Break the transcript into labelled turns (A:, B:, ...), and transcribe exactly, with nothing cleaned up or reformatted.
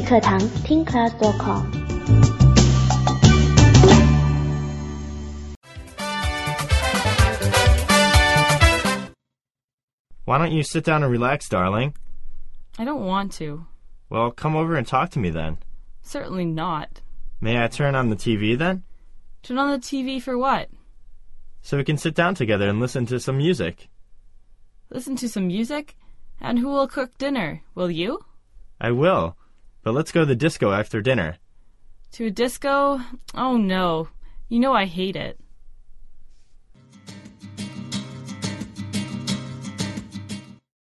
A: 语课堂听 class dot com。
B: Why don't you sit down and relax, darling?
C: I don't want to.
B: Well, come over and talk to me then.
C: Certainly not.
B: May I turn on the T V then?
C: Turn on the T V for what?
B: So we can sit down together and listen to some music.
C: Listen to some music? And who will cook dinner? Will you?
B: I will. But let's go to the disco after dinner.
C: To a disco? Oh no. You know I hate it.